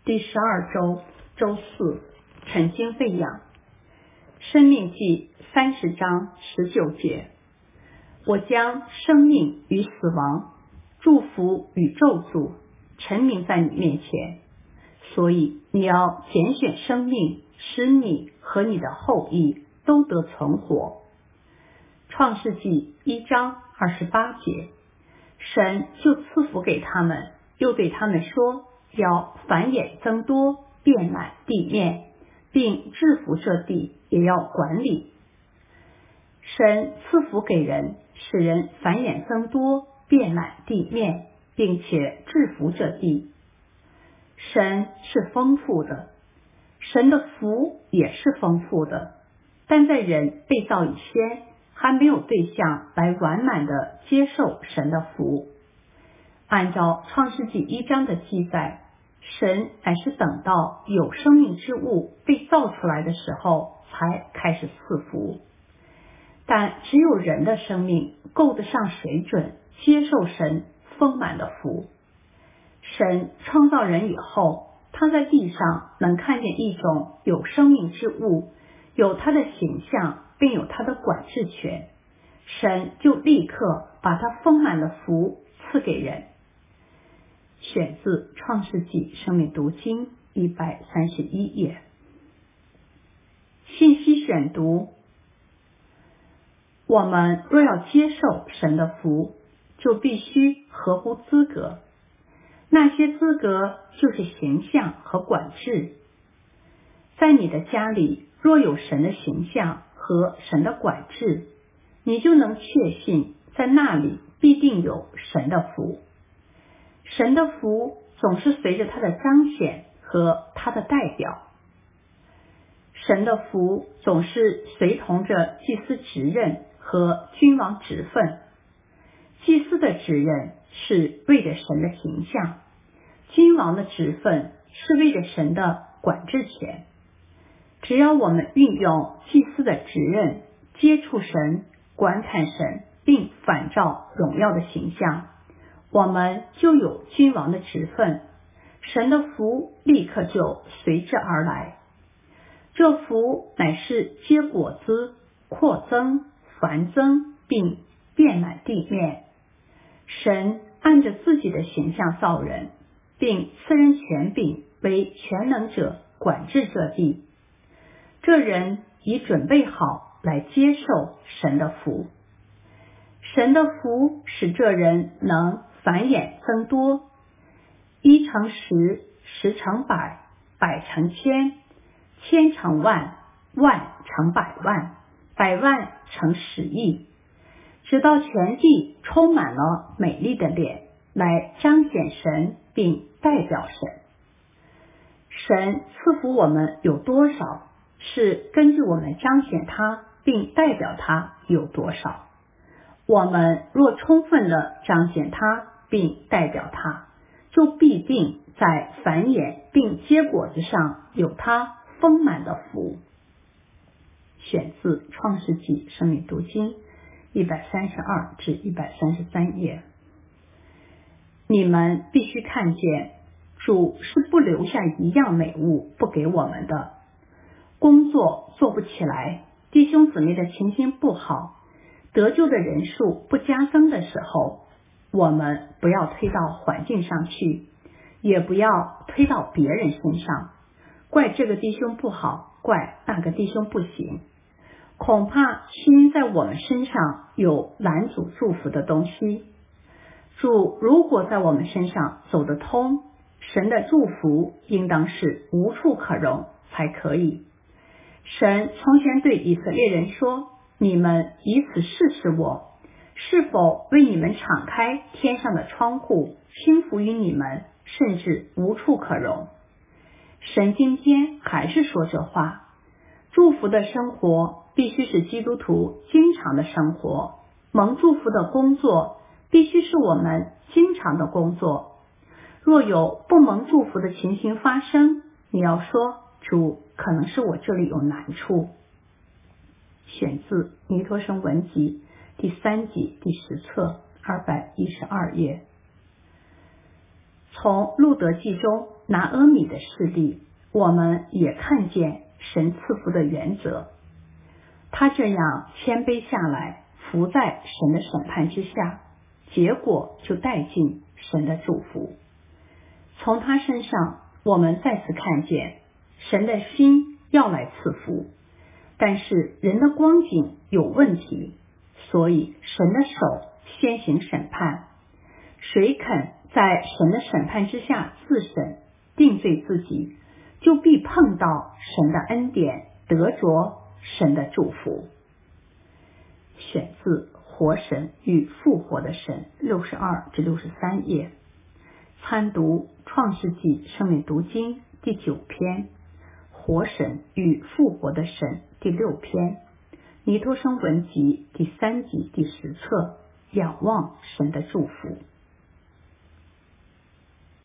第12周周四，晨经喂养。申命记30章19节，我将生命与死亡、祝福与咒诅陈明在你面前，所以你要拣选生命，使你和你的后裔都得存活。创世纪1章28节，神就赐福给他们，又对他们说，要繁衍增多，遍满地面，并制服这地，也要管理。神赐福给人，使人繁衍增多，遍满地面，并且制服这地。神是丰富的，神的福也是丰富的，但在人被造以前，还没有对象来完满的接受神的福。按照创世纪1章的记载，神乃是等到有生命之物被造出来的时候才开始赐福，但只有人的生命够得上水准接受神丰满的福。神创造人以后，他在地上能看见一种有生命之物，有他的形象，并有他的管制权，神就立刻把他丰满的福赐给人。选自创世纪生命读经131页。信息选读：我们若要接受神的福，就必须合乎资格。那些资格就是形象和管制。在你的家里若有神的形象和神的管制，你就能确信在那里必定有神的福。神的福总是随着他的彰显和他的代表。神的福总是随同着祭司职任和君王职分。祭司的职任是为着神的形象，君王的职分是为着神的管制权。只要我们运用祭司的职任，接触神，观看神，并反照荣耀的形象，我们就有君王的职分，神的福立刻就随之而来。这福乃是结果子、扩增、繁增，并遍满地面。神按着自己的形象造人，并赐人权柄为全能者管制这地。这人已准备好来接受神的福。神的福使这人能繁衍增多，1乘10，10乘100，100乘1000，1000乘万，万乘百万，百万乘10亿，直到全地充满了美丽的脸，来彰显神并代表神。神赐福我们有多少，是根据我们彰显他并代表他有多少。我们若充分地彰显他并代表他，就必定在繁衍并结果子上有他丰满的福。选自创世纪生命读经132至133页。你们必须看见，主是不留下一样美物不给我们的。工作做不起来，弟兄姊妹的情形不好，得救的人数不加增的时候，我们不要推到环境上去，也不要推到别人身上，怪这个弟兄不好，怪那个弟兄不行。恐怕是因在我们身上有拦阻祝福的东西。主如果在我们身上走得通，神的祝福应当是无处可容才可以。神从前对以色列人说，你们以此试试我，是否为你们敞开天上的窗户，倾福于你们，甚至无处可容。神今天还是说这话。祝福的生活必须是基督徒经常的生活，蒙祝福的工作必须是我们经常的工作。若有不蒙祝福的情形发生，你要说，主，可能是我这里有难处。选自尼托生文集第3集第10册212页。 从路德记中拿阿米的事例，我们也看见神赐福的原则。他这样谦卑下来，伏在神的审判之下，结果就带进神的祝福。从他身上，我们再次看见神的心要来赐福，但是人的光景有问题，所以神的手先行审判。谁肯在神的审判之下自审定罪自己，就必碰到神的恩典，得着神的祝福。选自活神与复活的神62至63页，参读创世纪生命读经第9篇，活神与复活的神第6篇，尼托生文集第3集第10册，仰望神的祝福。